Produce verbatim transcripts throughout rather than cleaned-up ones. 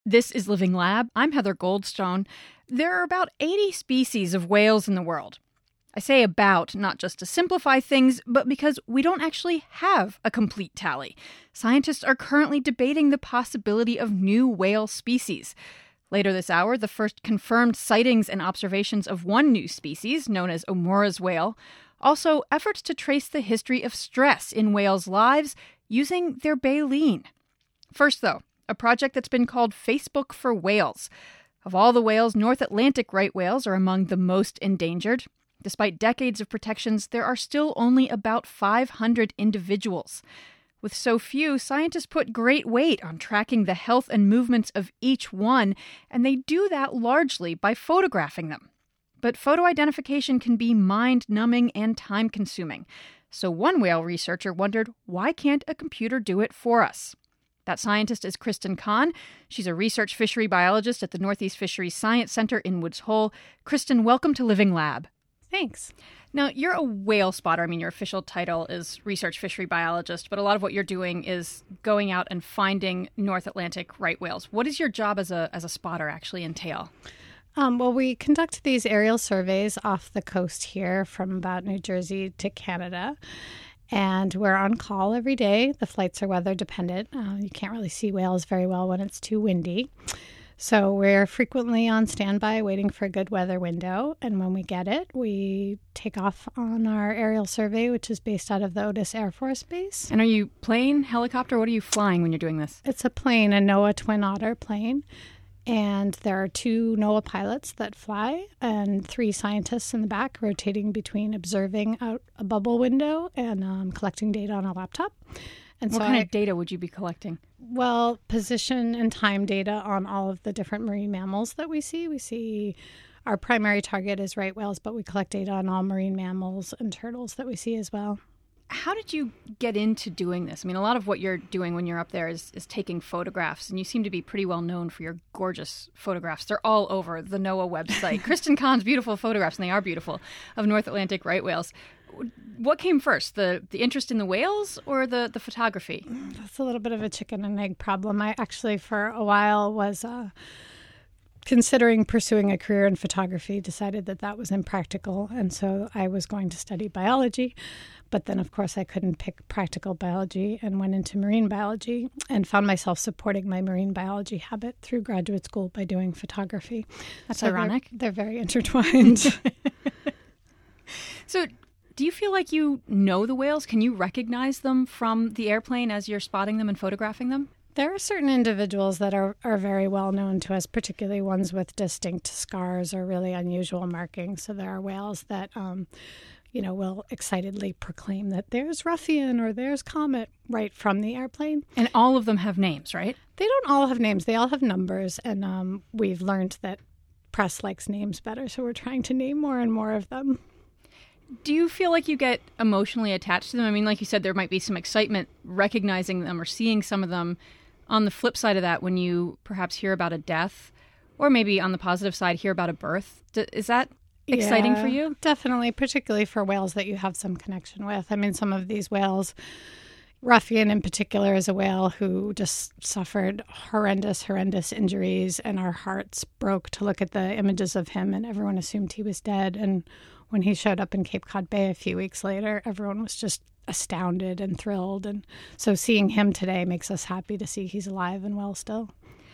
This is Living Lab. I'm Heather Goldstone. There are about eighty species of whales in the world. I say about, not just to simplify things, but because we don't actually have a complete tally. Scientists are currently debating the possibility of new whale species. Later this hour, the first confirmed sightings and observations of one new species, known as Omura's whale. Also, efforts to trace the history of stress in whales' lives using their baleen. First, though, a project that's been called Facebook for Whales. Of all the whales, North Atlantic right whales are among the most endangered. Despite decades of protections, there are still only about five hundred individuals. With so few, scientists put great weight on tracking the health and movements of each one, and they do that largely by photographing them. But photo identification can be mind-numbing and time-consuming. So one whale researcher wondered, why can't a computer do it for us? That scientist is Kristen Kahn. She's a research fishery biologist at the Northeast Fisheries Science Center in Woods Hole. Kristen, welcome to Living Lab. Thanks. Now, you're a whale spotter. I mean, your official title is research fishery biologist, but a lot of what you're doing is going out and finding North Atlantic right whales. What does your job as a as a spotter actually entail? Um, well, we conduct these aerial surveys off the coast here from about New Jersey to Canada, and we're on call every day. The flights are weather dependent. Uh, you can't really see whales very well when it's too windy. So we're frequently on standby waiting for a good weather window. And when we get it, we take off on our aerial survey, which is based out of the Otis Air Force Base. And are you plane, helicopter? What are you flying when you're doing this? It's a plane, a NOAA Twin Otter plane. And there are two NOAA pilots that fly and three scientists in the back rotating between observing out a bubble window and um, collecting data on a laptop. And what so kind I, of data would you be collecting? Well, position and time data on all of the different marine mammals that we see. We see our primary target is right whales, but we collect data on all marine mammals and turtles that we see as well. How did you get into doing this? I mean, a lot of what you're doing when you're up there is, is taking photographs, and you seem to be pretty well known for your gorgeous photographs. They're all over the NOAA website. Kristen Kahn's beautiful photographs, and they are beautiful, of North Atlantic right whales. What came first, the the interest in the whales or the, the photography? That's a little bit of a chicken and egg problem. I actually, for a while, was uh, considering pursuing a career in photography, decided that that was impractical, and so I was going to study biology. But then, of course, I couldn't pick practical biology and went into marine biology and found myself supporting my marine biology habit through graduate school by doing photography. That's so ironic. They're, they're very intertwined. So do you feel like you know the whales? Can you recognize them from the airplane as you're spotting them and photographing them? There are certain individuals that are, are very well known to us, particularly ones with distinct scars or really unusual markings. So there are whales that, um, you know, will excitedly proclaim that there's Ruffian or there's Comet right from the airplane. And all of them have names, right? They don't all have names. They all have numbers. And um, we've learned that press likes names better, so we're trying to name more and more of them. Do you feel like you get emotionally attached to them? I mean, like you said, there might be some excitement recognizing them or seeing some of them. On the flip side of that, when you perhaps hear about a death, or maybe on the positive side, hear about a birth, is that exciting yeah, for you? Definitely, particularly for whales that you have some connection with. I mean, some of these whales, Ruffian in particular is a whale who just suffered horrendous, horrendous injuries, and our hearts broke to look at the images of him, and everyone assumed he was dead. And when he showed up in Cape Cod Bay a few weeks later, everyone was just astounded and thrilled. And so seeing him today makes us happy to see he's alive and well still.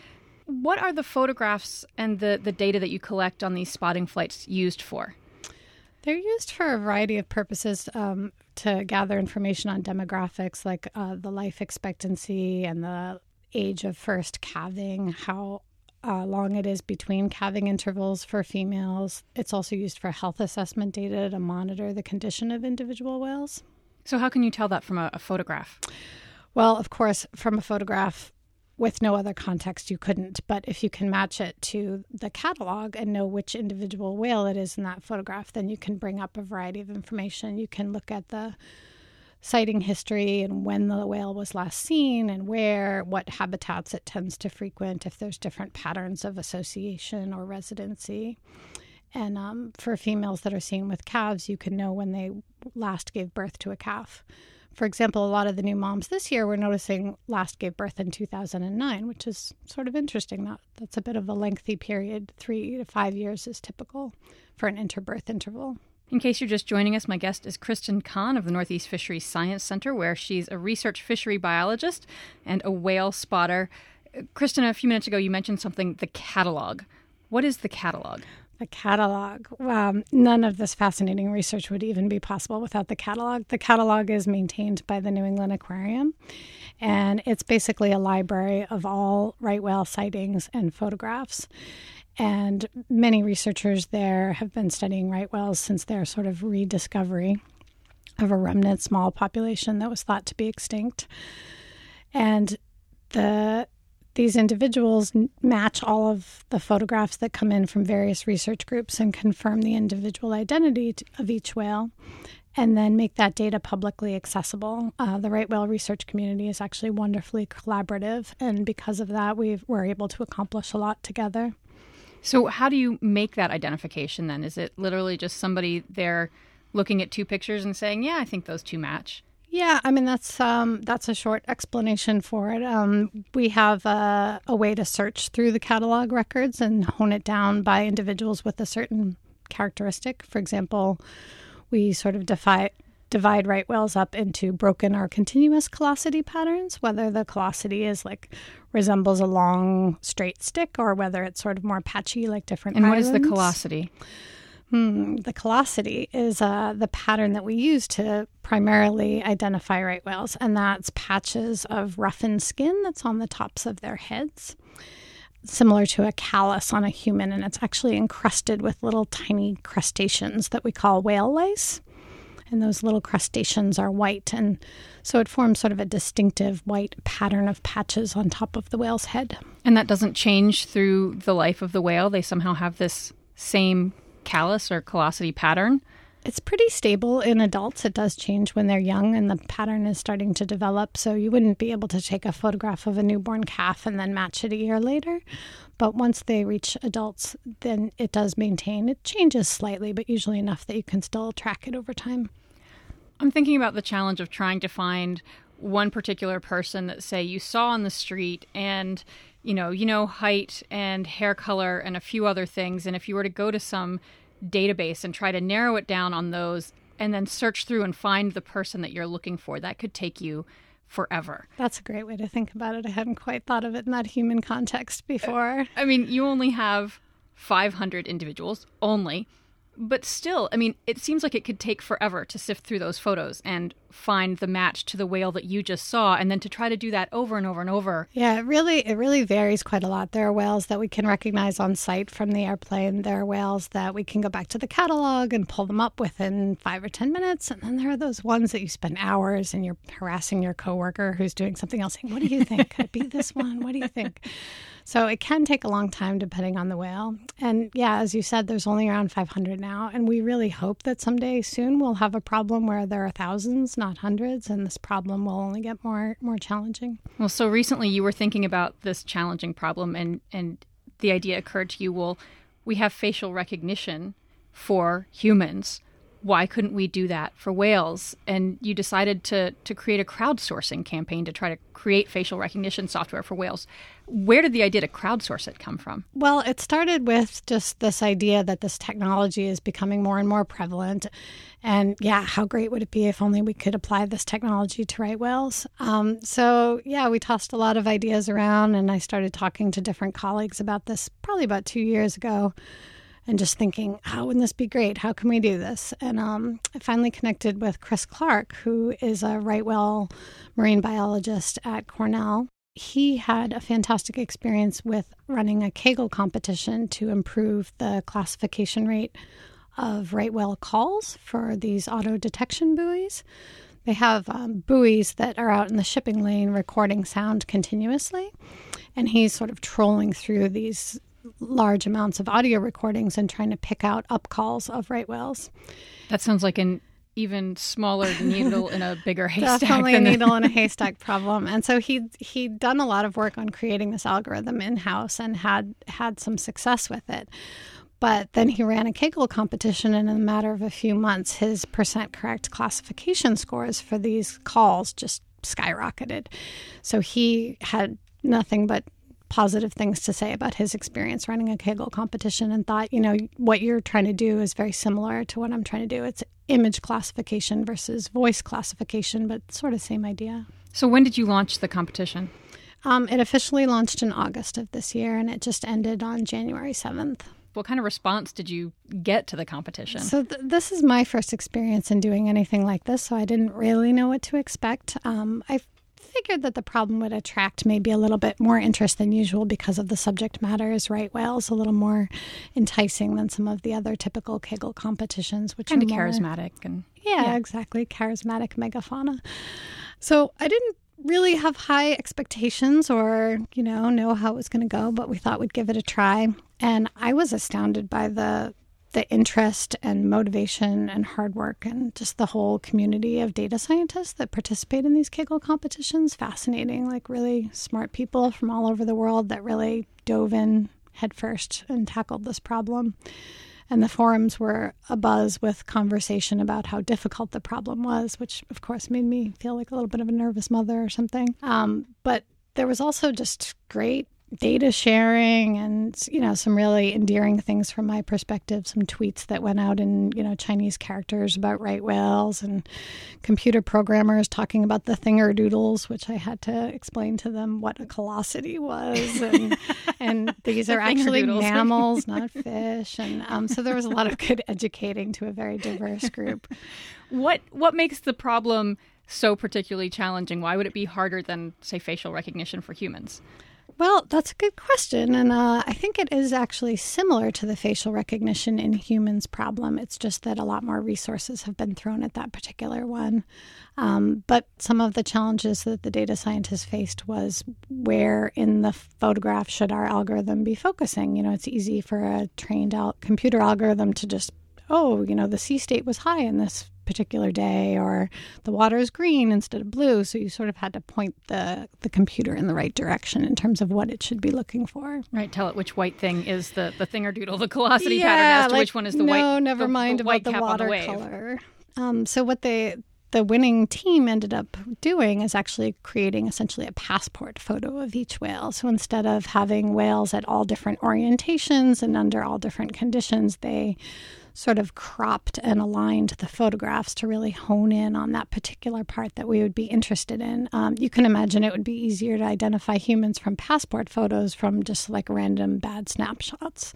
What are the photographs and the, the data that you collect on these spotting flights used for? They're used for a variety of purposes um, to gather information on demographics, like uh, the life expectancy and the age of first calving, how uh, long it is between calving intervals for females. It's also used for health assessment data to monitor the condition of individual whales. So how can you tell that from a, a photograph? Well, of course, from a photograph, with no other context, you couldn't. But if you can match it to the catalog and know which individual whale it is in that photograph, then you can bring up a variety of information. You can look at the sighting history and when the whale was last seen and where, what habitats it tends to frequent, if there's different patterns of association or residency. And um, for females that are seen with calves, you can know when they last gave birth to a calf. For example, a lot of the new moms this year were noticing last gave birth in two thousand nine, which is sort of interesting. That That's a bit of a lengthy period. Three to five years is typical for an interbirth interval. In case you're just joining us, my guest is Kristen Kahn of the Northeast Fisheries Science Center, where she's a research fishery biologist and a whale spotter. Kristen, a few minutes ago, you mentioned something, the catalog. What is the catalog? The catalog. Um, none of this fascinating research would even be possible without the catalog. The catalog is maintained by the New England Aquarium, and it's basically a library of all right whale sightings and photographs. And many researchers there have been studying right whales since their sort of rediscovery of a remnant small population that was thought to be extinct. And the these individuals match all of the photographs that come in from various research groups and confirm the individual identity of each whale, and then make that data publicly accessible. Uh, the right whale research community is actually wonderfully collaborative, and because of that, we've, we're able to accomplish a lot together. So how do you make that identification then? Is it literally just somebody there looking at two pictures and saying, yeah, I think those two match? Yeah, I mean, that's um, that's a short explanation for it. Um, we have a, a way to search through the catalog records and hone it down by individuals with a certain characteristic. For example, we sort of defi- divide right whales up into broken or continuous callosity patterns, whether the callosity is like resembles a long straight stick or whether it's sort of more patchy like different And islands. what is the callosity? Hmm, the callosity is uh, the pattern that we use to primarily identify right whales, and that's patches of roughened skin that's on the tops of their heads, similar to a callus on a human, and it's actually encrusted with little tiny crustaceans that we call whale lice. And those little crustaceans are white, and so it forms sort of a distinctive white pattern of patches on top of the whale's head. And that doesn't change through the life of the whale? They somehow have this same callus or callosity pattern? It's pretty stable in adults. It does change when they're young and the pattern is starting to develop. So you wouldn't be able to take a photograph of a newborn calf and then match it a year later. But once they reach adults, then it does maintain. It changes slightly, but usually enough that you can still track it over time. I'm thinking about the challenge of trying to find one particular person that, say, you saw on the street and, you know, you know, height and hair color and a few other things. And if you were to go to some database and try to narrow it down on those and then search through and find the person that you're looking for, that could take you forever. That's a great way to think about it. I hadn't quite thought of it in that human context before. I mean, you only have five hundred individuals, only. But still, I mean, it seems like it could take forever to sift through those photos and find the match to the whale that you just saw, and then to try to do that over and over and over. Yeah, it really, it really varies quite a lot. There are whales that we can recognize on sight from the airplane. There are whales that we can go back to the catalog and pull them up within five or ten minutes. And then there are those ones that you spend hours and you're harassing your coworker who's doing something else, saying, "What do you think? Could it be this one? What do you think?" So it can take a long time depending on the whale. And yeah, as you said, there's only around five hundred now. And we really hope that someday soon we'll have a problem where there are thousands, not hundreds, and this problem will only get more more challenging. Well, so recently you were thinking about this challenging problem, and, and the idea occurred to you, well, we have facial recognition for humans. Why couldn't we do that for whales? And you decided to to create a crowdsourcing campaign to try to create facial recognition software for whales. Where did the idea to crowdsource it come from? Well, it started with just this idea that this technology is becoming more and more prevalent. And yeah, how great would it be if only we could apply this technology to right whales? Um, so yeah, we tossed a lot of ideas around, and I started talking to different colleagues about this probably about two years ago. And just thinking, how wouldn't this be great? How can we do this? And um, I finally connected with Chris Clark, who is a right whale marine biologist at Cornell. He had a fantastic experience with running a Kegel competition to improve the classification rate of right whale calls for these auto detection buoys. They have um, buoys that are out in the shipping lane recording sound continuously. And he's sort of trolling through these large amounts of audio recordings and trying to pick out upcalls of right whales. That sounds like an even smaller needle in a bigger haystack. Definitely than a needle in a haystack problem. And so he he'd done a lot of work on creating this algorithm in-house and had had some success with it. But then he ran a Kaggle competition, and in a matter of a few months, his percent correct classification scores for these calls just skyrocketed. So he had nothing but positive things to say about his experience running a Kaggle competition, and thought, you know, what you're trying to do is very similar to what I'm trying to do. It's image classification versus voice classification, but sort of same idea. So when did you launch the competition? Um, it officially launched in August of this year, and it just ended on January seventh. What kind of response did you get to the competition? So th- this is my first experience in doing anything like this, so I didn't really know what to expect. Um, I figured that the problem would attract maybe a little bit more interest than usual because of the subject matter is right whales, a little more enticing than some of the other typical Kaggle competitions, which kind are of more, charismatic. and yeah, yeah, exactly, charismatic megafauna. So I didn't really have high expectations or, you know, know how it was going to go, but we thought we'd give it a try. And I was astounded by the the interest and motivation and hard work and just the whole community of data scientists that participate in these Kaggle competitions. Fascinating, like really smart people from all over the world that really dove in headfirst and tackled this problem. And the forums were abuzz with conversation about how difficult the problem was, which, of course, made me feel like a little bit of a nervous mother or something. Um, but there was also just great data sharing and, you know, some really endearing things from my perspective, some tweets that went out in, you know, Chinese characters about right whales, and computer programmers talking about the thingerdoodles, which I had to explain to them what a callosity was. And, and these are actually mammals, not fish. And um, so there was a lot of good educating to a very diverse group. What what makes the problem so particularly challenging? Why would it be harder than, say, facial recognition for humans? Well, that's a good question. And uh, I think it is actually similar to the facial recognition in humans problem. It's just that a lot more resources have been thrown at that particular one. Um, but some of the challenges that the data scientists faced was where in the photograph should our algorithm be focusing? You know, it's easy for a trained al- computer algorithm to just, oh, you know, the sea state was high in this particular day, or the water is green instead of blue. So you sort of had to point the, the computer in the right direction in terms of what it should be looking for. Right. Tell it which white thing is the, the thingerdoodle, the callosity yeah, pattern as to like, which one is the no, white. No, never the, mind the about white the cap watercolor. Um, so what they the winning team ended up doing is actually creating essentially a passport photo of each whale. So instead of having whales at all different orientations and under all different conditions, they sort of cropped and aligned the photographs to really hone in on that particular part that we would be interested in. Um, you can imagine it would be easier to identify humans from passport photos from just like random bad snapshots.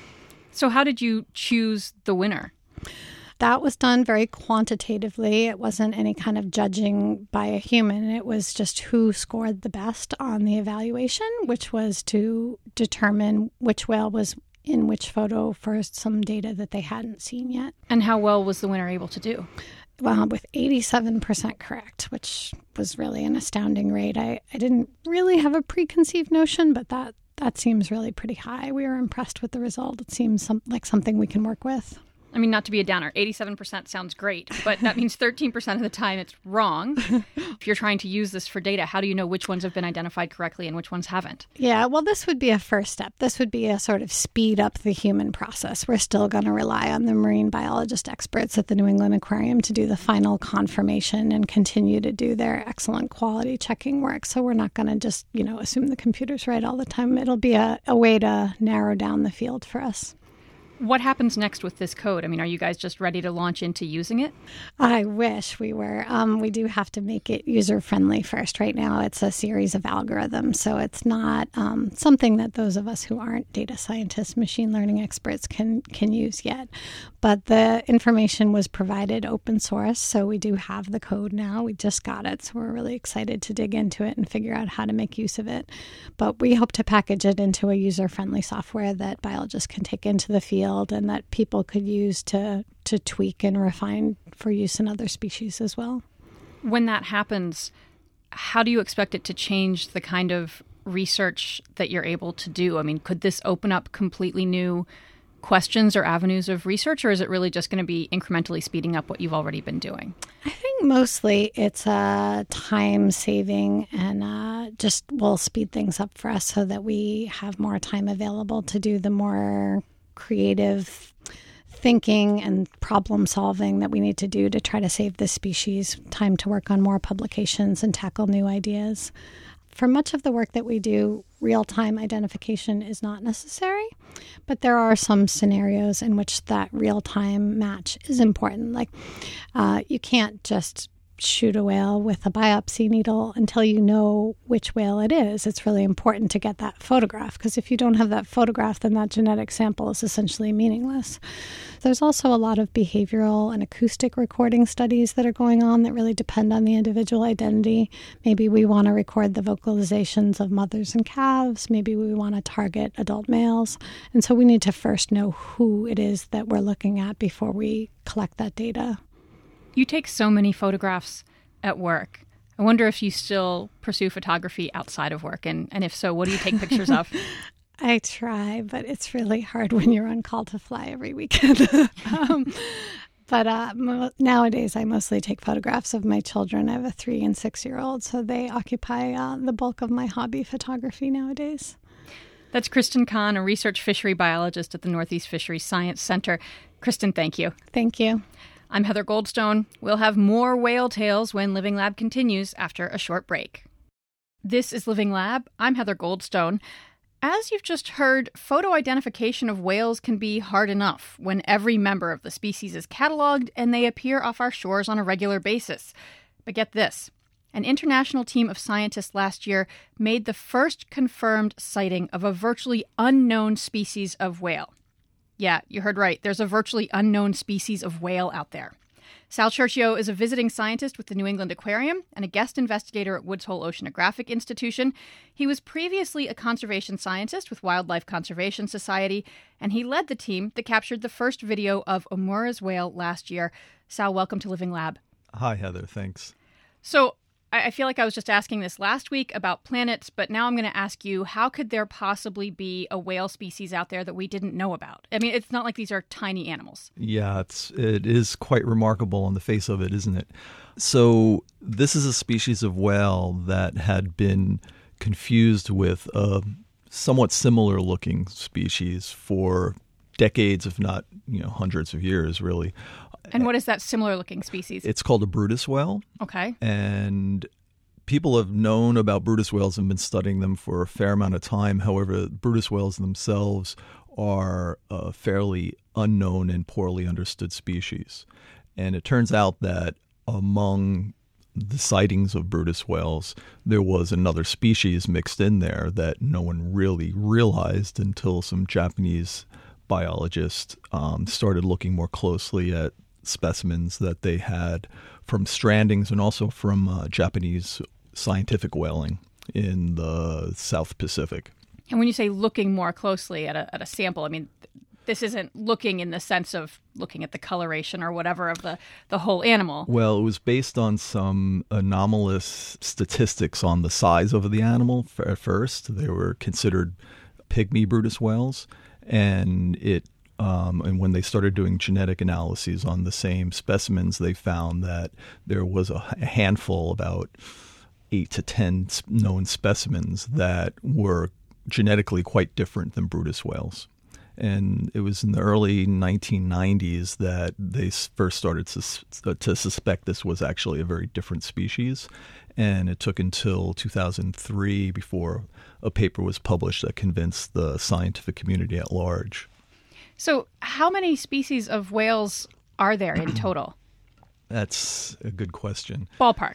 So how did you choose the winner? That was done very quantitatively. It wasn't any kind of judging by a human. It was just who scored the best on the evaluation, which was to determine which whale was in which photo for some data that they hadn't seen yet. And how well was the winner able to do? Well, with eighty-seven percent correct, which was really an astounding rate. I, I didn't really have a preconceived notion, but that, that seems really pretty high. We were impressed with the result. It seems some, like something we can work with. I mean, not to be a downer, eighty-seven percent sounds great, but that means thirteen percent of the time it's wrong. If you're trying to use this for data, how do you know which ones have been identified correctly and which ones haven't? Yeah, well, this would be a first step. This would be a sort of speed up the human process. We're still going to rely on the marine biologist experts at the New England Aquarium to do the final confirmation and continue to do their excellent quality checking work. So we're not going to just, you know, assume the computer's right all the time. It'll be a, a way to narrow down the field for us. What happens next with this code? I mean, are you guys just ready to launch into using it? I wish we were. Um, we do have to make it user-friendly first. Right now, it's a series of algorithms, so it's not um, something that those of us who aren't data scientists, machine learning experts can can use yet. But the information was provided open source, so we do have the code now. We just got it, so we're really excited to dig into it and figure out how to make use of it. But we hope to package it into a user-friendly software that biologists can take into the field and that people could use to to tweak and refine for use in other species as well. When that happens, how do you expect it to change the kind of research that you're able to do? I mean, could this open up completely new questions or avenues of research, or is it really just going to be incrementally speeding up what you've already been doing? I think mostly it's uh, time saving and uh, just will speed things up for us so that we have more time available to do the more creative thinking and problem solving that we need to do to try to save this species, time to work on more publications and tackle new ideas. For much of the work that we do, real-time identification is not necessary, but there are some scenarios in which that real-time match is important. Like uh, you can't just shoot a whale with a biopsy needle until you know which whale it is. It's really important to get that photograph, because if you don't have that photograph, then that genetic sample is essentially meaningless. There's also a lot of behavioral and acoustic recording studies that are going on that really depend on the individual identity. Maybe we want to record the vocalizations of mothers and calves. Maybe we want to target adult males. And so we need to first know who it is that we're looking at before we collect that data. You take so many photographs at work. I wonder if you still pursue photography outside of work, and, and if so, what do you take pictures of? I try, but it's really hard when you're on call to fly every weekend. um, but uh, mo- nowadays, I mostly take photographs of my children. I have a three and six-year-old, so they occupy uh, the bulk of my hobby photography nowadays. That's Kristen Kahn, a research fishery biologist at the Northeast Fisheries Science Center. Kristen, thank you. Thank you. I'm Heather Goldstone. We'll have more whale tales when Living Lab continues after a short break. This is Living Lab. I'm Heather Goldstone. As you've just heard, photo identification of whales can be hard enough when every member of the species is cataloged and they appear off our shores on a regular basis. But get this. An international team of scientists last year made the first confirmed sighting of a virtually unknown species of whale. Yeah, you heard right. There's a virtually unknown species of whale out there. Sal Churchio is a visiting scientist with the New England Aquarium and a guest investigator at Woods Hole Oceanographic Institution. He was previously a conservation scientist with Wildlife Conservation Society, and he led the team that captured the first video of Omura's whale last year. Sal, welcome to Living Lab. Hi, Heather. Thanks. So I feel like I was just asking this last week about planets, but now I'm going to ask you, how could there possibly be a whale species out there that we didn't know about? I mean, it's not like these are tiny animals. Yeah, it's it is quite remarkable on the face of it, isn't it? So this is a species of whale that had been confused with a somewhat similar looking species for decades, if not, you know, hundreds of years, really. And what is that similar-looking species? It's called a Brutus whale. Okay. And people have known about Brutus whales and been studying them for a fair amount of time. However, Brutus whales themselves are a fairly unknown and poorly understood species. And it turns out that among the sightings of Brutus whales, there was another species mixed in there that no one really realized until some Japanese biologists um, started looking more closely at specimens that they had from strandings and also from uh, Japanese scientific whaling in the South Pacific. And when you say looking more closely at a, at a sample, I mean, this isn't looking in the sense of looking at the coloration or whatever of the, the whole animal. Well, it was based on some anomalous statistics on the size of the animal at first. They were considered pygmy Brutus whales, and it Um, and when they started doing genetic analyses on the same specimens, they found that there was a handful, about eight to ten known specimens that were genetically quite different than Brutus whales. And it was in the early nineteen nineties that they first started to, to suspect this was actually a very different species. And it took until two thousand three before a paper was published that convinced the scientific community at large. So how many species of whales are there in total? That's a good question. Ballpark.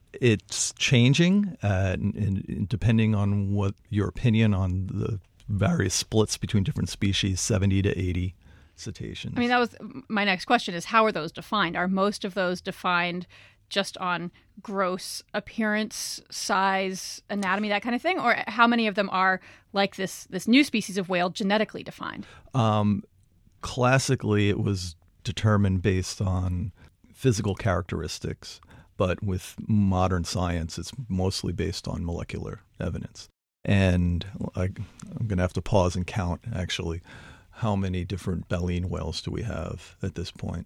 It's changing, uh, and, and depending on what your opinion on the various splits between different species, seventy to eighty cetaceans. I mean, that was my next question is, how are those defined? Are most of those defined just on gross appearance, size, anatomy, that kind of thing? Or how many of them are, like this this new species of whale, genetically defined? Um, classically, it was determined based on physical characteristics, but with modern science, it's mostly based on molecular evidence. And I, I'm going to have to pause and count, actually, how many different baleen whales do we have at this point?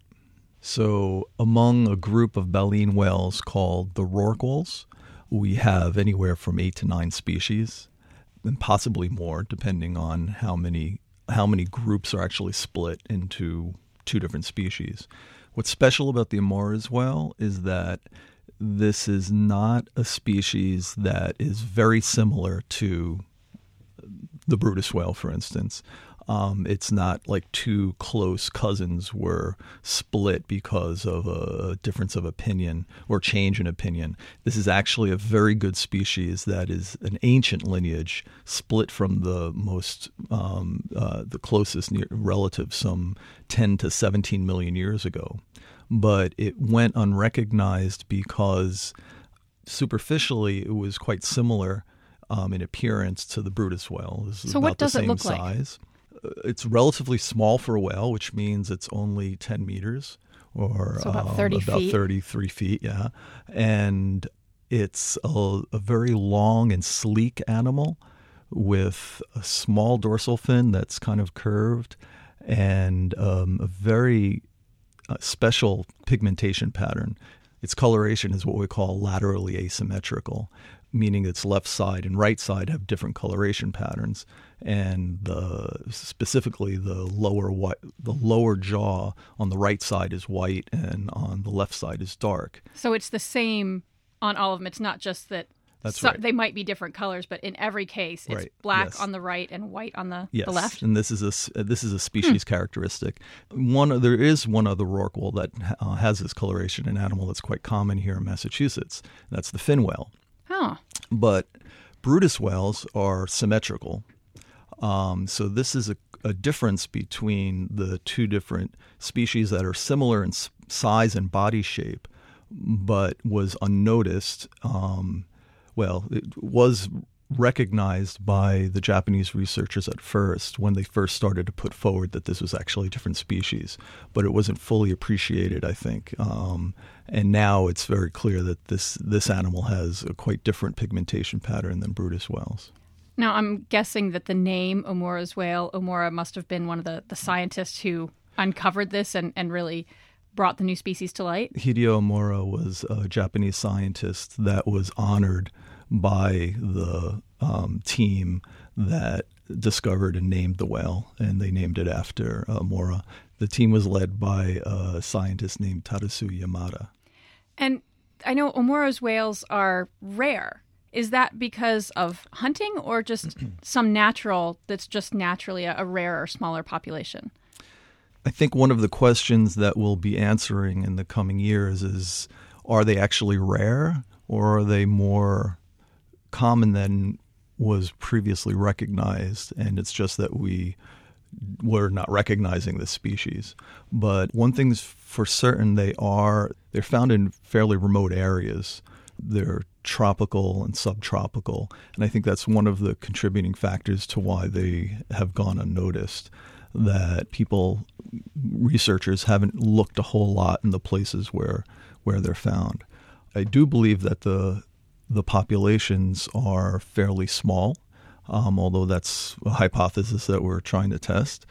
So among a group of baleen whales called the rorquals, we have anywhere from eight to nine species, and possibly more, depending on how many how many groups are actually split into two different species. What's special about the Amora's whale is that this is not a species that is very similar to the Brutus whale, for instance. Um, it's not like two close cousins were split because of a difference of opinion or change in opinion. This is actually a very good species that is an ancient lineage, split from the most, um, uh, the closest near relative some ten to seventeen million years ago. But it went unrecognized because superficially it was quite similar um, in appearance to the Brutus whale. This is so about what does the same it look size. Like? It's relatively small for a whale, which means it's only ten meters or so about um, thirty about feet. thirty-three feet, yeah. And it's a, a very long and sleek animal with a small dorsal fin that's kind of curved and um, a very uh, special pigmentation pattern. Its coloration is what we call laterally asymmetrical, meaning its left side and right side have different coloration patterns, and the, specifically the lower white, the lower jaw on the right side is white, and on the left side is dark. So it's the same on all of them. It's not just that That's so, right. They might be different colors, but in every case, it's Right. black Yes. on the right and white on the, Yes, the left. and this is a s- this is a species hmm. characteristic. One there is one other rorqual that uh, has this coloration, an animal that's quite common here in Massachusetts. That's the fin whale. Oh. But Brutus whales are symmetrical. Um, so this is a, a difference between the two different species that are similar in s- size and body shape, but was unnoticed. Um, well, it was recognized by the Japanese researchers at first when they first started to put forward that this was actually a different species, but it wasn't fully appreciated, I think. Um, and now it's very clear that this this animal has a quite different pigmentation pattern than Brutus whales. Now, I'm guessing that the name Omora's whale, Omora must have been one of the, the scientists who uncovered this and, and really brought the new species to light. Hideo Omura was a Japanese scientist that was honored by the um, team that discovered and named the whale, and they named it after uh, Omura. The team was led by a scientist named Tadasu Yamada. And I know Omora's whales are rare. Is that because of hunting or just some natural that's just naturally a, a rarer, smaller population? I think one of the questions that we'll be answering in the coming years is, are they actually rare or are they more common than was previously recognized? And it's just that we were not recognizing this species. But one thing's for certain, they are, they're found in fairly remote areas. They're tropical and subtropical. And I think that's one of the contributing factors to why they have gone unnoticed, that people, researchers haven't looked a whole lot in the places where where they're found. I do believe that the the populations are fairly small, um, although that's a hypothesis that we're trying to test.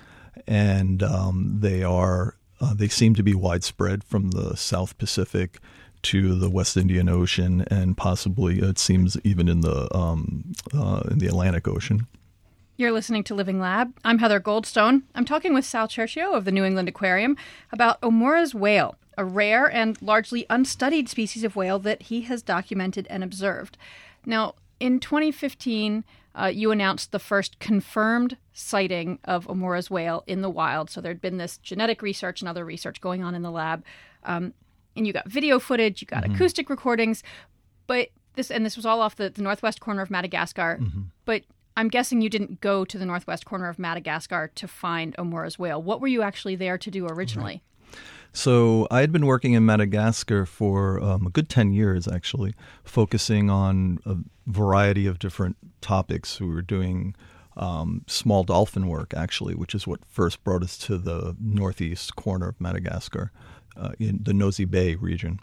And um, they are uh, they seem to be widespread from the South Pacific to the West Indian Ocean, and possibly it seems even in the um, uh, in the Atlantic Ocean. You're listening to Living Lab. I'm Heather Goldstone. I'm talking with Sal Cherchio of the New England Aquarium about Omora's whale, a rare and largely unstudied species of whale that he has documented and observed. Now, in twenty fifteen, uh, you announced the first confirmed sighting of Omora's whale in the wild. So there'd been this genetic research and other research going on in the lab. Um, and you got video footage, you got mm-hmm. acoustic recordings, but this and this was all off the, the northwest corner of Madagascar. Mm-hmm. But I'm guessing you didn't go to the northwest corner of Madagascar to find Omora's whale. What were you actually there to do originally? Right. So I had been working in Madagascar for um, a good ten years, actually, focusing on a variety of different topics. We were doing um, small dolphin work, actually, which is what first brought us to the northeast corner of Madagascar, uh, in the Nosy Bay region.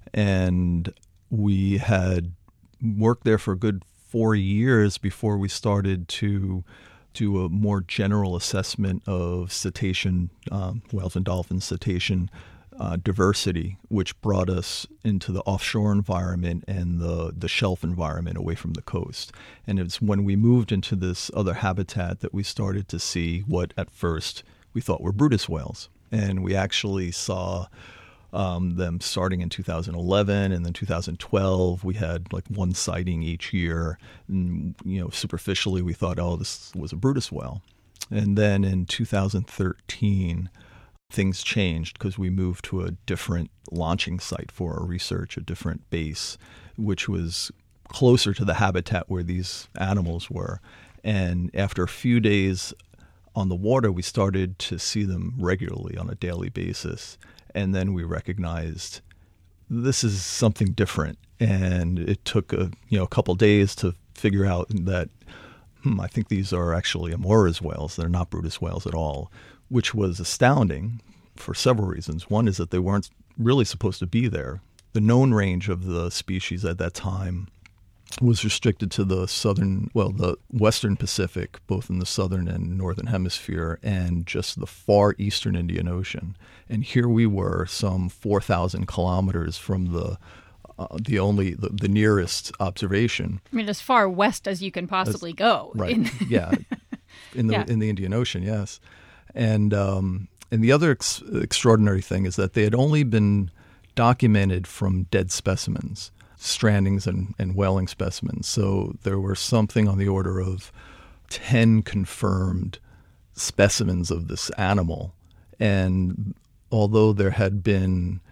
And we had worked there for a good four years before we started to do a more general assessment of cetacean, um, whales and dolphins, cetacean uh, diversity, which brought us into the offshore environment and the, the shelf environment away from the coast. And it's when we moved into this other habitat that we started to see what at first we thought were Bryde's whales. And we actually saw um, them starting in two thousand eleven, and then two thousand twelve we had like one sighting each year. And, you know, superficially we thought, oh, this was a Bryde's whale. And then in two thousand thirteen, things changed because we moved to a different launching site for our research, a different base, which was closer to the habitat where these animals were. And after a few days on the water, we started to see them regularly on a daily basis. And then we recognized this is something different. And it took a you know a couple days to figure out that hmm, I think these are actually Amora's whales. They're not Bryde's whales at all, which was astounding for several reasons. One is that they weren't really supposed to be there. The known range of the species at that time was restricted to the southern, well, the western Pacific, both in the southern and northern hemisphere, and just the far eastern Indian Ocean. And here we were, some four thousand kilometers from the uh, the only the, the nearest observation. I mean, as far west as you can possibly as, go. Right. In yeah. In the yeah. in the Indian Ocean, yes. And um, and the other ex- extraordinary thing is that they had only been documented from dead specimens, strandings and, and whaling specimens. So there were something on the order of ten confirmed specimens of this animal. And although there had been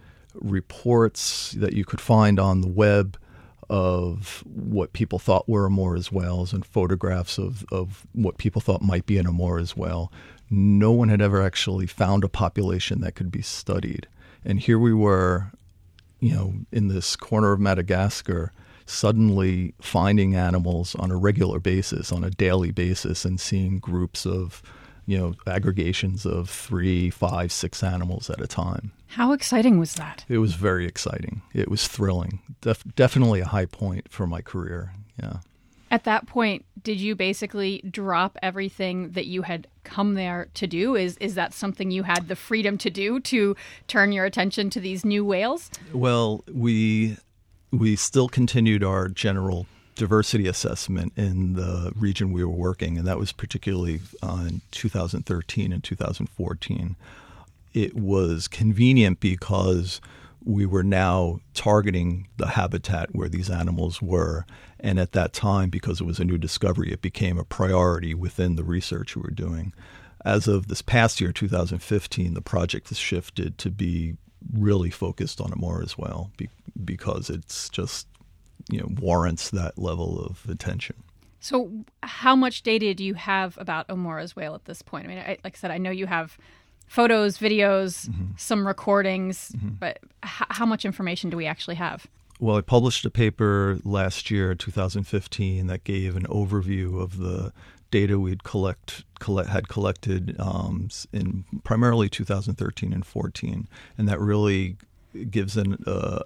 reports that you could find on the web of what people thought were Amora's whales and photographs of, of what people thought might be an Amora's whale, no one had ever actually found a population that could be studied. And here we were, you know, in this corner of Madagascar, suddenly finding animals on a regular basis, on a daily basis, and seeing groups of, you know, aggregations of three, five, six animals at a time. How exciting was that? It was very exciting. It was thrilling. Def- definitely a high point for my career. Yeah. At that point, did you basically drop everything that you had come there to do? Is is that something you had the freedom to do, to turn your attention to these new whales? Well, we we still continued our general diversity assessment in the region we were working, and that was particularly uh, in two thousand thirteen and two thousand fourteen. It was convenient because we were now targeting the habitat where these animals were. And at that time, because it was a new discovery, it became a priority within the research we were doing. As of this past year, two thousand fifteen, the project has shifted to be really focused on Amora's whale be- because it's just, you know, warrants that level of attention. So how much data do you have about Amora's whale at this point? I mean, I, like I said, I know you have photos, videos, mm-hmm. some recordings, mm-hmm. but h- how much information do we actually have? Well, I published a paper last year, two thousand fifteen, that gave an overview of the data we'd collect, collect had collected um, in primarily two thousand thirteen and fourteen, and that really gives an uh,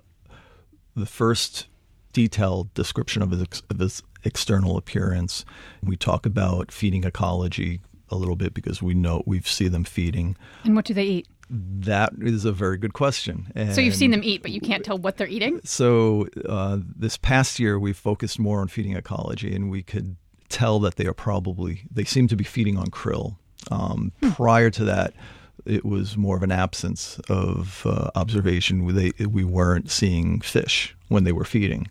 the first detailed description of his, ex- of his external appearance. We talk about feeding ecology a little bit because we know we see them feeding. And what do they eat? That is a very good question. And so you've seen them eat, but you can't tell what they're eating? So uh, this past year, we focused more on feeding ecology, and we could tell that they are probably, they seem to be feeding on krill. Um, hmm. Prior to that, it was more of an absence of uh, observation. They, we weren't seeing fish when they were feeding,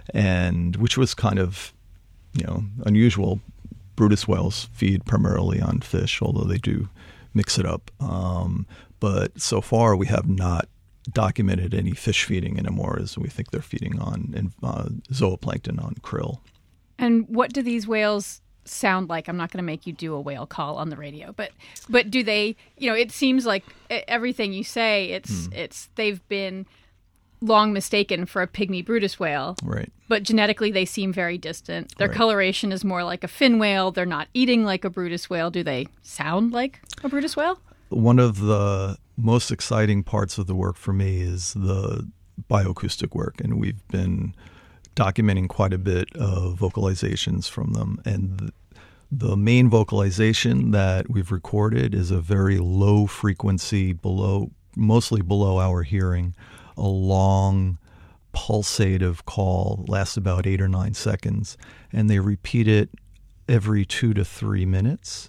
and which was kind of, you know, unusual. Bryde's whales feed primarily on fish, although they do mix it up. Um, but so far, we have not documented any fish feeding in Amoras. We think they're feeding on uh, zooplankton, on krill. And what do these whales sound like? I'm not going to make you do a whale call on the radio, but but do they? You know, it seems like everything you say, it's mm. it's they've been long mistaken for a pygmy Bryde's whale. Right. But genetically, they seem very distant. Their right. coloration is more like a fin whale. They're not eating like a Bryde's whale. Do they sound like a Bryde's whale? One of the most exciting parts of the work for me is the bioacoustic work, and we've been documenting quite a bit of vocalizations from them. And the, the main vocalization that we've recorded is a very low frequency, below mostly below our hearing, a long pulsative call, lasts about eight or nine seconds, and they repeat it every two to three minutes.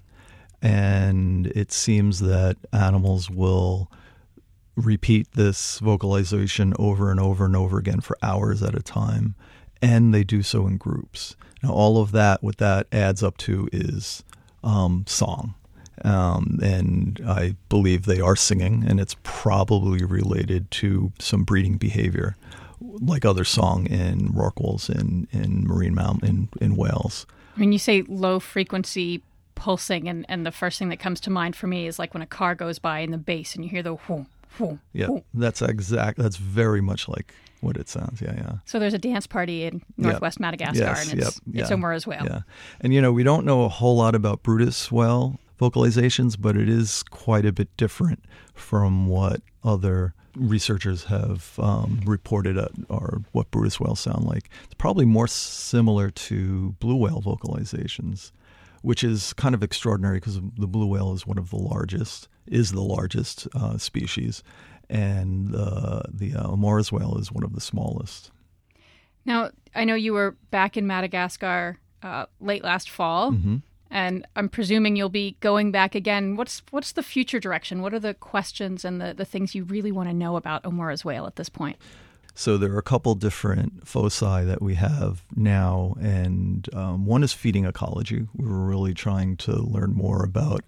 And it seems that animals will repeat this vocalization over and over and over again for hours at a time, and they do so in groups. Now, all of that, what that adds up to is um, song. Um, and I believe they are singing, and it's probably related to some breeding behavior, like other song in rorquals and in marine mammal in, in whales. I mean, you say low frequency pulsing, and, and the first thing that comes to mind for me is like when a car goes by in the bass and you hear the whoom, whoom, yeah, whoom. that's exact. That's very much like what it sounds. Yeah, yeah. So there's a dance party in northwest Yep. Madagascar, Yes, and it's, yep, it's yeah, O'Mura's whale. Yeah, and you know, we don't know a whole lot about Brutus whale vocalizations, but it is quite a bit different from what other researchers have um, reported at, or what Brutus whales sound like. It's probably more similar to blue whale vocalizations, which is kind of extraordinary because the blue whale is one of the largest, is the largest uh, species, and uh, the uh, O'Mura's whale is one of the smallest. Now, I know you were back in Madagascar uh, late last fall, Mm-hmm. and I'm presuming you'll be going back again. What's what's the future direction? What are the questions and the, the things you really want to know about O'Mura's whale at this point? So there are a couple different foci that we have now, and um, one is feeding ecology. We were really trying to learn more about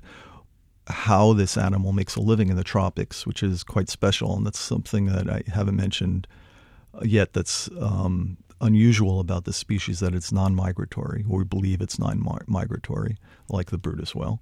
how this animal makes a living in the tropics, which is quite special, and that's something that I haven't mentioned yet that's um, unusual about this species, that it's non-migratory, or we believe it's non-migratory, like the Brutus whale.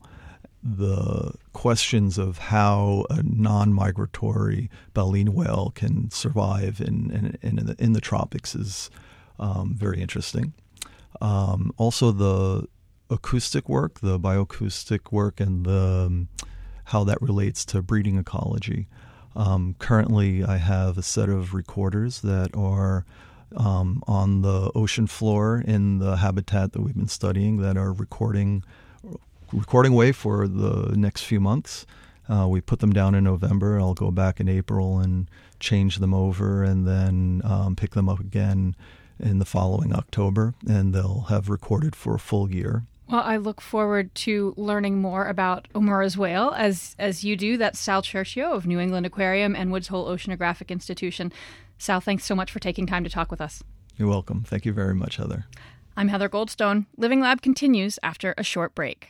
The questions of how a non-migratory baleen whale can survive in in, in, the, in the tropics is um, very interesting. Um, also, the acoustic work, the bioacoustic work, and the um, how that relates to breeding ecology. Um, currently, I have a set of recorders that are um, on the ocean floor in the habitat that we've been studying that are recording recording away for the next few months. Uh, we put them down in November. I'll go back in April and change them over, and then um, pick them up again in the following October, and they'll have recorded for a full year. Well, I look forward to learning more about O'Mura's whale as as you do. That's Sal Cherchio of New England Aquarium and Woods Hole Oceanographic Institution. Sal, thanks so much for taking time to talk with us. You're welcome. Thank you very much, Heather. I'm Heather Goldstone. Living Lab continues after a short break.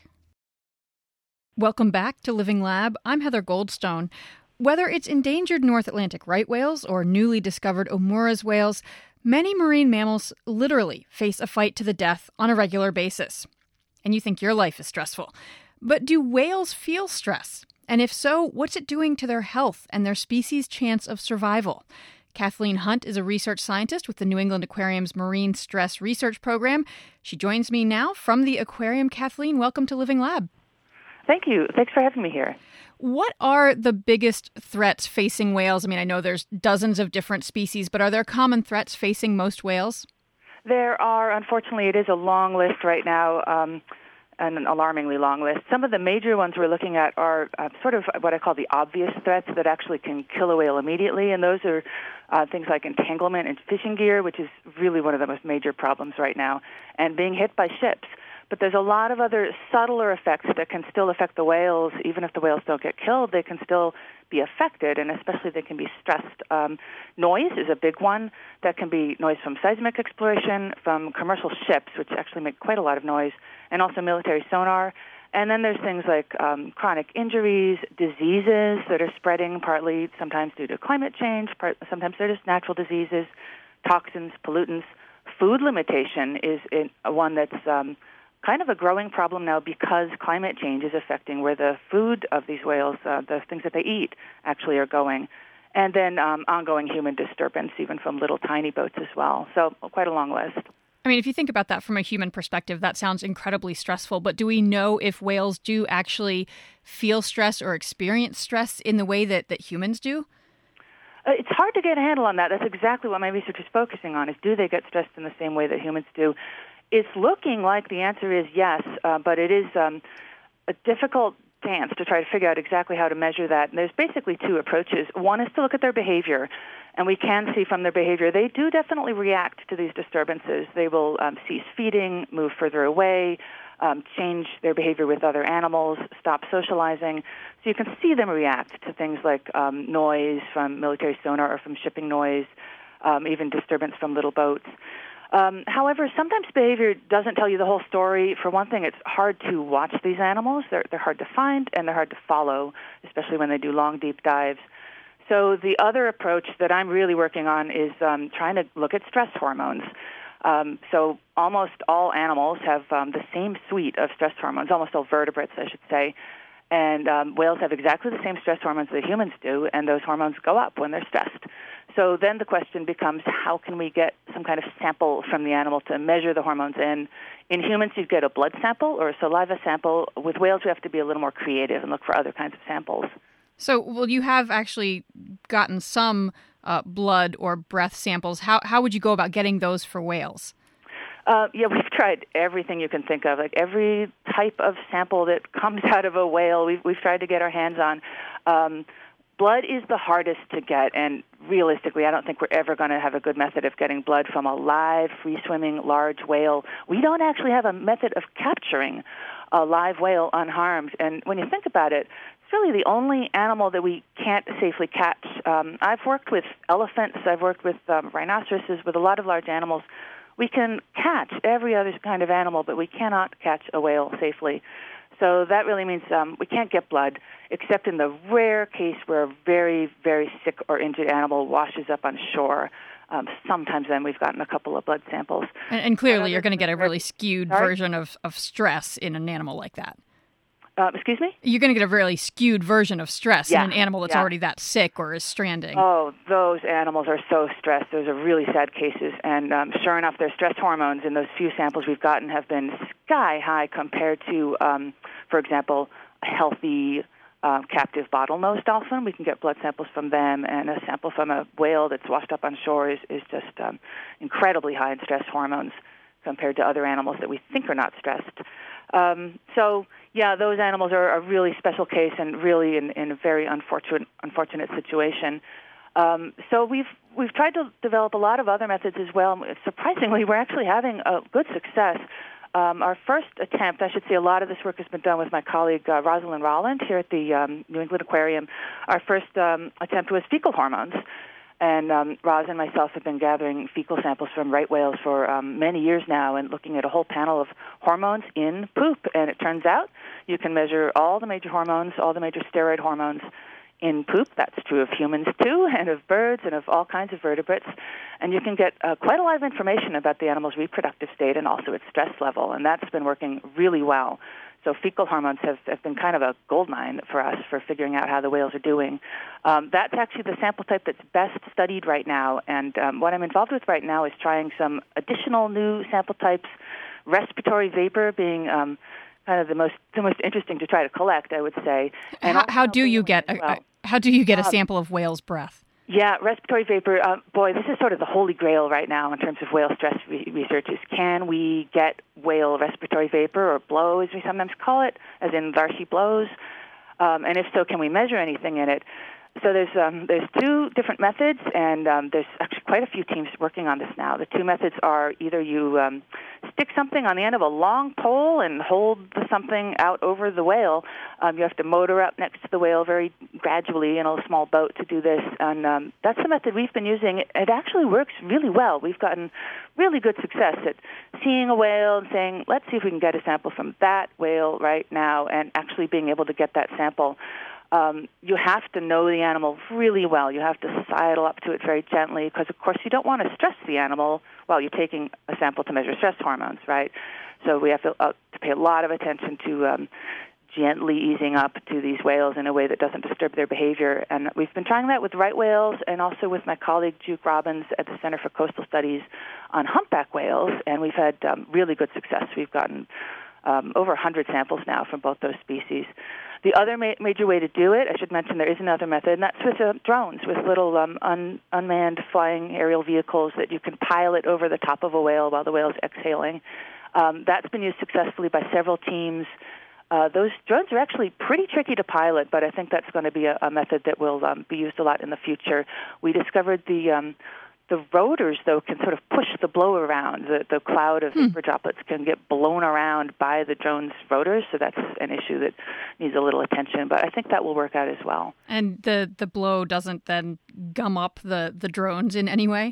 Welcome back to Living Lab. I'm Heather Goldstone. Whether it's endangered North Atlantic right whales or newly discovered O'Mura's whales, many marine mammals literally face a fight to the death on a regular basis. And you think your life is stressful. But do whales feel stress? And if so, what's it doing to their health and their species' chance of survival? Kathleen Hunt is a research scientist with the New England Aquarium's Marine Stress Research Program. She joins me now from the aquarium. Kathleen, welcome to Living Lab. Thank you. Thanks for having me here. What are the biggest threats facing whales? I mean, I know there's dozens of different species, but are there common threats facing most whales? There are. Unfortunately, it is a long list right now, um, an alarmingly long list. Some of the major ones we're looking at are uh, sort of what I call the obvious threats that actually can kill a whale immediately, and those are uh, things like entanglement in fishing gear, which is really one of the most major problems right now, and being hit by ships. But there's a lot of other subtler effects that can still affect the whales. Even if the whales don't get killed, they can still be affected, and especially they can be stressed. Um, noise is a big one. That can be noise from seismic exploration, from commercial ships, which actually make quite a lot of noise, and also military sonar. And then there's things like um, chronic injuries, diseases that are spreading partly sometimes due to climate change, part, sometimes they're just natural diseases, toxins, pollutants. Food limitation is in, one that's um, kind of a growing problem now because climate change is affecting where the food of these whales, uh, the things that they eat, actually are going. And then um, ongoing human disturbance, even from little tiny boats as well. So quite a long list. I mean, if you think about that from a human perspective, that sounds incredibly stressful. But do we know if whales do actually feel stress or experience stress in the way that, that humans do? Uh, it's hard to get a handle on that. That's exactly what my research is focusing on, is do they get stressed in the same way that humans do? It's looking like the answer is yes, uh, but it is um, a difficult dance to try to figure out exactly how to measure that. And there's basically two approaches. One is to look at their behavior, and we can see from their behavior they do definitely react to these disturbances. They will um, cease feeding, move further away, um, change their behavior with other animals, stop socializing. So you can see them react to things like um, noise from military sonar or from shipping noise, um, even disturbance from little boats. Um, however, sometimes behavior doesn't tell you the whole story. For one thing, it's hard to watch these animals. They're, they're hard to find, and they're hard to follow, especially when they do long, deep dives. So the other approach that I'm really working on is um, trying to look at stress hormones. Um, so almost all animals have um, the same suite of stress hormones, almost all vertebrates, I should say. And um, whales have exactly the same stress hormones that humans do, and those hormones go up when they're stressed. So then the question becomes, how can we get some kind of sample from the animal to measure the hormones in? In humans, you'd get a blood sample or a saliva sample. With whales, we have to be a little more creative and look for other kinds of samples. So, well, you have actually gotten some uh, blood or breath samples. How how would you go about getting those for whales? Uh, yeah, we've tried everything you can think of, like every type of sample that comes out of a whale. We've we've tried to get our hands on. Um, blood is the hardest to get, and realistically, I don't think we're ever going to have a good method of getting blood from a live, free-swimming, large whale. We don't actually have a method of capturing a live whale unharmed, and when you think about it, it's really the only animal that we can't safely catch. Um, I've worked with elephants, I've worked with um, rhinoceroses, with a lot of large animals. We can catch every other kind of animal, but we cannot catch a whale safely. So that really means um, we can't get blood, except in the rare case where a very, very sick or injured animal washes up on shore. Um, sometimes then we've gotten a couple of blood samples. And, and clearly you're going to get a really skewed Sorry? version of, of stress in an animal like that. Uh, excuse me? You're going to get a really skewed version of stress yeah. in an animal that's yeah. already that sick or is stranding. Oh, those animals are so stressed. Those are really sad cases. And um, sure enough, their stress hormones in those few samples we've gotten have been sky high compared to, um, for example, a healthy uh, captive bottlenose dolphin. We can get blood samples from them, and a sample from a whale that's washed up on shore is, is just um, incredibly high in stress hormones compared to other animals that we think are not stressed. Um, so, yeah, those animals are a really special case and really in, in a very unfortunate unfortunate situation. Um, so we've we've tried to develop a lot of other methods as well. Surprisingly, we're actually having a good success. Um, our first attempt, I should say, a lot of this work has been done with my colleague uh, Rosalind Rowland here at the um, New England Aquarium. Our first um, attempt was fecal hormones. And um, Roz and myself have been gathering fecal samples from right whales for um, many years now and looking at a whole panel of hormones in poop. And it turns out you can measure all the major hormones, all the major steroid hormones in poop. That's true of humans, too, and of birds and of all kinds of vertebrates. And you can get uh, quite a lot of information about the animal's reproductive state and also its stress level. And that's been working really well. So fecal hormones have, have been kind of a goldmine for us for figuring out how the whales are doing. Um, that's actually the sample type that's best studied right now. And um, what I'm involved with right now is trying some additional new sample types, respiratory vapor being um, kind of the most the most interesting to try to collect, I would say. And how, how do you get a, well. a, how do you get a um, sample of whale's breath? Yeah, respiratory vapor, uh, boy, this is sort of the holy grail right now in terms of whale stress re- research is can we get whale respiratory vapor, or blow as we sometimes call it, as in Varshi blows? Um, and if so, can we measure anything in it? So there's um, there's two different methods, and um, there's actually quite a few teams working on this now. The two methods are either you um, stick something on the end of a long pole and hold the something out over the whale. Um, you have to motor up next to the whale very gradually in a small boat to do this, and um, that's the method we've been using. It, it actually works really well. We've gotten really good success at seeing a whale and saying, let's see if we can get a sample from that whale right now, and actually being able to get that sample. Um, you have to know the animal really well. You have to sidle up to it very gently because, of course, you don't want to stress the animal while you're taking a sample to measure stress hormones, right? So we have to, uh, to pay a lot of attention to um, gently easing up to these whales in a way that doesn't disturb their behavior. And we've been trying that with right whales and also with my colleague Juke Robbins at the Center for Coastal Studies on humpback whales, and we've had um, really good success. We've gotten um, over one hundred samples now from both those species. The other ma- major way to do it, I should mention there is another method, and that's with uh, drones, with little um, un- unmanned flying aerial vehicles that you can pilot over the top of a whale while the whale's exhaling. Um, that's been used successfully by several teams Uh, those drones are actually pretty tricky to pilot, but I think that's going to be a, a method that will um, be used a lot in the future. We discovered the um, the rotors, though, can sort of push the blow around. The, the cloud of Hmm. vapor droplets can get blown around by the drone's rotors, so that's an issue that needs a little attention. But I think that will work out as well. And the, the blow doesn't then gum up the, the drones in any way?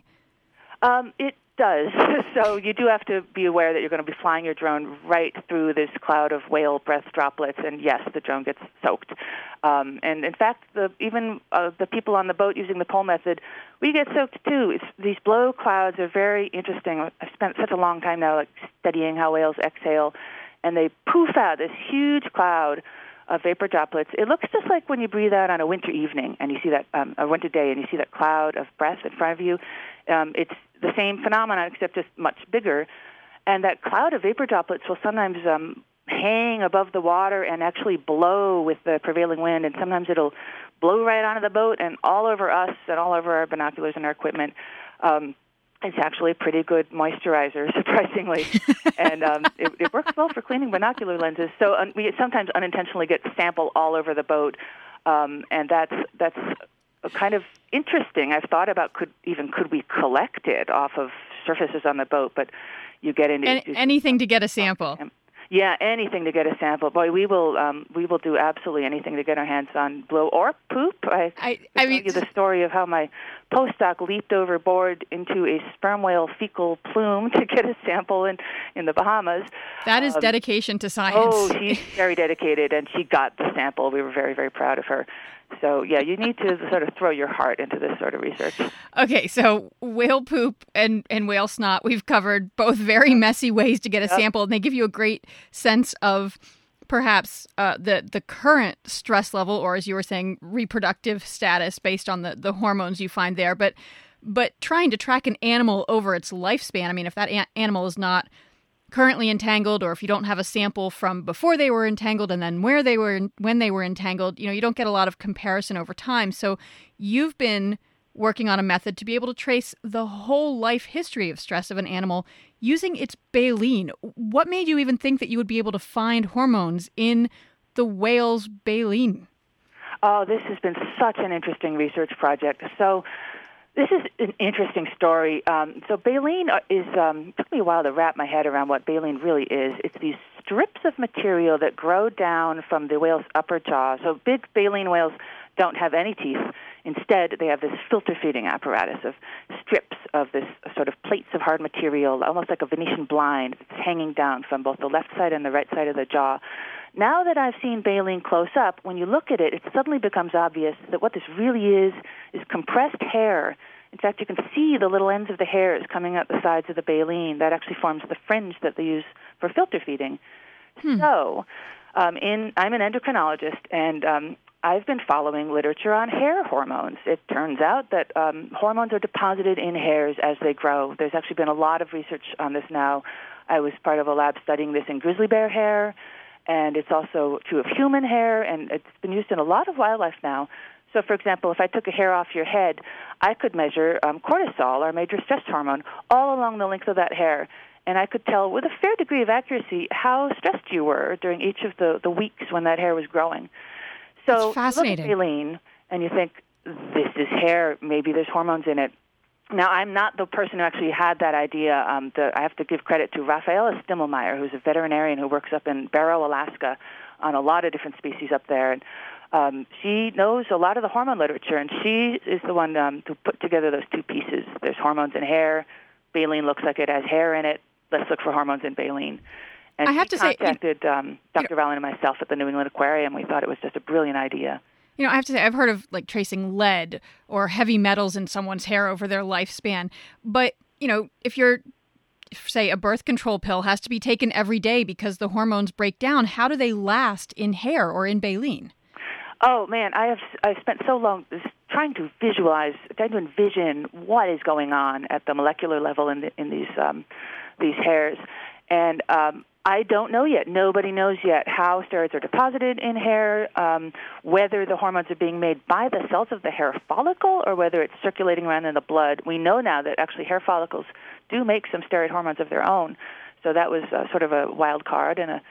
Um, it does. So you do have to be aware that you're going to be flying your drone right through this cloud of whale breath droplets, and yes, the drone gets soaked. Um, and in fact, the, even uh, the people on the boat using the pole method, we get soaked too. It's, these blow clouds are very interesting. I've spent such a long time now like, studying how whales exhale, and they poof out this huge cloud of vapor droplets. It looks just like when you breathe out on a winter evening and you see that, um, a winter day, and you see that cloud of breath in front of you. Um, it's the same phenomenon, except just much bigger. And that cloud of vapor droplets will sometimes um, hang above the water and actually blow with the prevailing wind, and sometimes it'll blow right onto the boat and all over us and all over our binoculars and our equipment. Um, it's actually a pretty good moisturizer, surprisingly, and um, it, it works well for cleaning binocular lenses. So un- we sometimes unintentionally get sample all over the boat, um, and that's that's kind of interesting. I've thought about could even could we collect it off of surfaces on the boat, but you get into Any, anything to get a sample. Yeah, anything to get a sample. Boy, we will um, we will do absolutely anything to get our hands on blow or poop. I, I, I I tell mean, you the story of how my postdoc leaped overboard into a sperm whale fecal plume to get a sample in, in the Bahamas. that is Um, dedication to science. Oh, she's very dedicated, and she got the sample. We were very, very proud of her. So, yeah, you need to sort of throw your heart into this sort of research. Okay, so whale poop and, and whale snot, we've covered both very messy ways to get a Yep. sample, and they give you a great sense of perhaps uh, the, the current stress level, or as you were saying, reproductive status based on the, the hormones you find there. But but trying to track an animal over its lifespan, I mean, if that a- animal is not currently entangled, or if you don't have a sample from before they were entangled and then where they were when they were entangled, you know, you don't get a lot of comparison over time. So you've been working on a method to be able to trace the whole life history of stress of an animal using its baleen. What made you even think that you would be able to find hormones in the whale's baleen? Oh, this has been such an interesting research project. So this is an interesting story. Um, so baleen is, um, it took me a while to wrap my head around what baleen really is. It's these strips of material that grow down from the whale's upper jaw. So big baleen whales don't have any teeth. Instead, they have this filter feeding apparatus of strips of this sort of plates of hard material, almost like a Venetian blind that's hanging down from both the left side and the right side of the jaw. Now that I've seen baleen close up, when you look at it, it suddenly becomes obvious that what this really is is compressed hair. In fact, you can see the little ends of the hairs coming out the sides of the baleen. That actually forms the fringe that they use for filter feeding. Hmm. So, um, in I'm an endocrinologist, and um, I've been following literature on hair hormones. It turns out that um, hormones are deposited in hairs as they grow. There's actually been a lot of research on this now. I was part of a lab studying this in grizzly bear hair, and it's also true of human hair, and it's been used in a lot of wildlife now. So, for example, if I took a hair off your head, I could measure um, cortisol, our major stress hormone, all along the length of that hair, and I could tell with a fair degree of accuracy how stressed you were during each of the, the weeks when that hair was growing. So That's fascinating. You look at baleen, and you think, this is hair, maybe there's hormones in it. Now, I'm not the person who actually had that idea. Um, the, I have to give credit to Rafaela Stimmelmeyer, who's a veterinarian who works up in Barrow, Alaska, on a lot of different species up there. And um, she knows a lot of the hormone literature, and she is the one um, who put together those two pieces. There's hormones in hair. Baleen looks like it has hair in it. Let's look for hormones in baleen. And I have she to say, contacted um, Doctor Vallon and myself at the New England Aquarium. We thought it was just a brilliant idea. You know, I have to say, I've heard of like tracing lead or heavy metals in someone's hair over their lifespan. But, you know, if you're, say, a birth control pill has to be taken every day because the hormones break down, how do they last in hair or in baleen? Oh, man, I have I've spent so long trying to visualize, trying to envision what is going on at the molecular level in, the, in these um, these hairs. And um, I don't know yet. Nobody knows yet how steroids are deposited in hair, um, whether the hormones are being made by the cells of the hair follicle or whether it's circulating around in the blood. We know now that actually hair follicles do make some steroid hormones of their own. So that was uh, sort of a wild card and a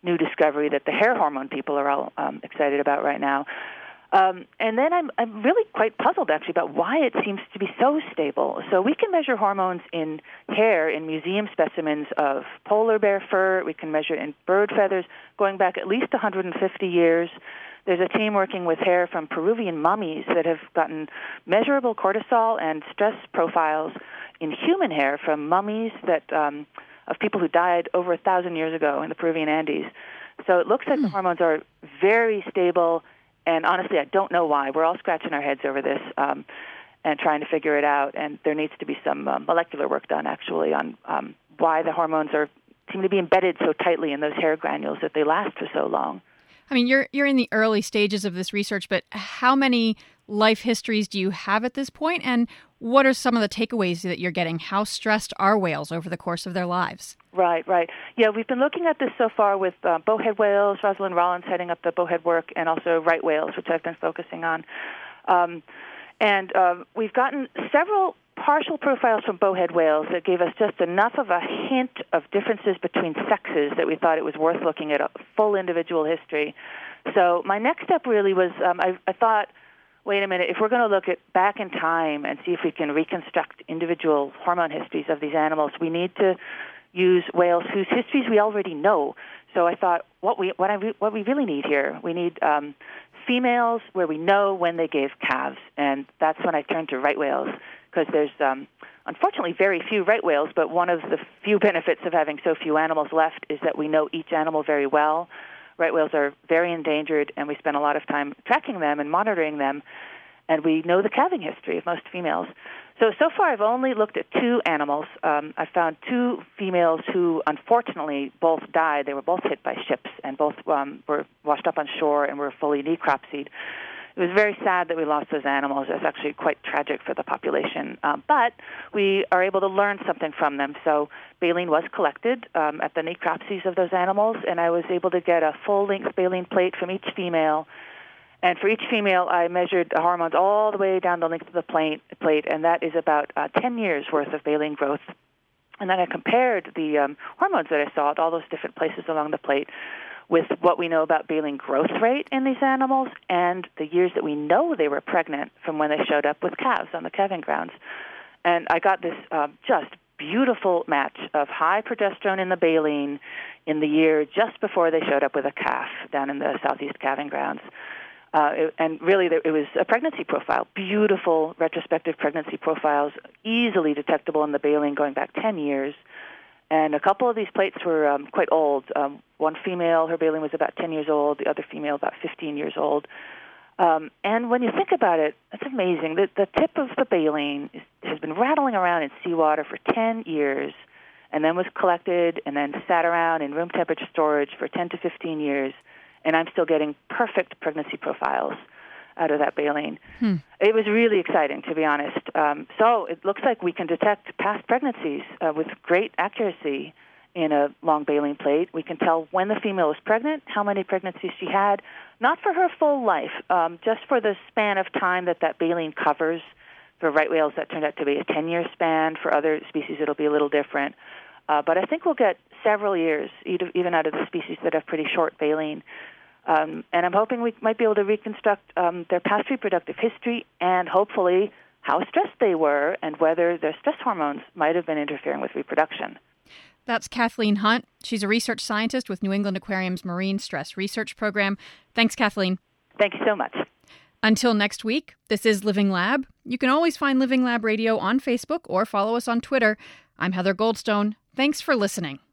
new discovery that the hair hormone people are all um, excited about right now. Um, and then I'm, I'm really quite puzzled, actually, about why it seems to be so stable. So we can measure hormones in hair in museum specimens of polar bear fur. We can measure in bird feathers going back at least one hundred fifty years. There's a team working with hair from Peruvian mummies that have gotten measurable cortisol and stress profiles in human hair from mummies that um, of people who died over a thousand years ago in the Peruvian Andes. So it looks like mm. the hormones are very stable. And honestly, I don't know why. We're all scratching our heads over this um, and trying to figure it out. And there needs to be some uh, molecular work done, actually, on um, why the hormones are seem to be embedded so tightly in those hair granules that they last for so long. I mean, you're you're in the early stages of this research, but how many life histories do you have at this point? And what are some of the takeaways that you're getting? How stressed are whales over the course of their lives? Right, right. Yeah, we've been looking at this so far with uh, bowhead whales, Rosalind Rollins heading up the bowhead work, and also right whales, which I've been focusing on. Um, and uh, we've gotten several partial profiles from bowhead whales that gave us just enough of a hint of differences between sexes that we thought it was worth looking at a full individual history. So my next step really was um, I, I thought, wait a minute, if we're going to look at back in time and see if we can reconstruct individual hormone histories of these animals, we need to use whales whose histories we already know. So I thought, what we what I re- what we really need here, we need um, females where we know when they gave calves, and that's when I turned to right whales, because there's um, unfortunately very few right whales, but one of the few benefits of having so few animals left is that we know each animal very well. Right whales are very endangered, and we spend a lot of time tracking them and monitoring them, and we know the calving history of most females. So, so far I've only looked at two animals. Um, I found two females who, unfortunately, both died. They were both hit by ships, and both um, were washed up on shore and were fully necropsied. It was very sad that we lost those animals. It's actually quite tragic for the population. Um, but we are able to learn something from them. So baleen was collected um, at the necropsies of those animals, and I was able to get a full-length baleen plate from each female. And for each female, I measured the hormones all the way down the length of the plate, plate and that is about uh, ten years' worth of baleen growth. And then I compared the um, hormones that I saw at all those different places along the plate with what we know about baleen growth rate in these animals and the years that we know they were pregnant from when they showed up with calves on the calving grounds. And I got this uh, just beautiful match of high progesterone in the baleen in the year just before they showed up with a calf down in the southeast calving grounds. Uh, it, and really, it was a pregnancy profile, beautiful retrospective pregnancy profiles, easily detectable in the baleen going back ten years. And a couple of these plates were um, quite old. Um, one female, her baleen was about ten years old. The other female, about fifteen years old. Um, and when you think about it, it's amazing. The, the tip of the baleen is, has been rattling around in seawater for ten years, and then was collected and then sat around in room temperature storage for ten to fifteen years. And I'm still getting perfect pregnancy profiles out of that baleen. Hmm. It was really exciting, to be honest. Um, so it looks like we can detect past pregnancies uh, with great accuracy in a long baleen plate. We can tell when the female was pregnant, how many pregnancies she had, not for her full life, um, just for the span of time that that baleen covers. For right whales, that turned out to be a ten-year span. For other species, it'll be a little different. Uh, but I think we'll get several years, even out of the species that have pretty short baleen. Um, and I'm hoping we might be able to reconstruct um, their past reproductive history and hopefully how stressed they were and whether their stress hormones might have been interfering with reproduction. That's Kathleen Hunt. She's a research scientist with New England Aquarium's Marine Stress Research Program. Thanks, Kathleen. Thank you so much. Until next week, this is Living Lab. You can always find Living Lab Radio on Facebook or follow us on Twitter. I'm Heather Goldstone. Thanks for listening.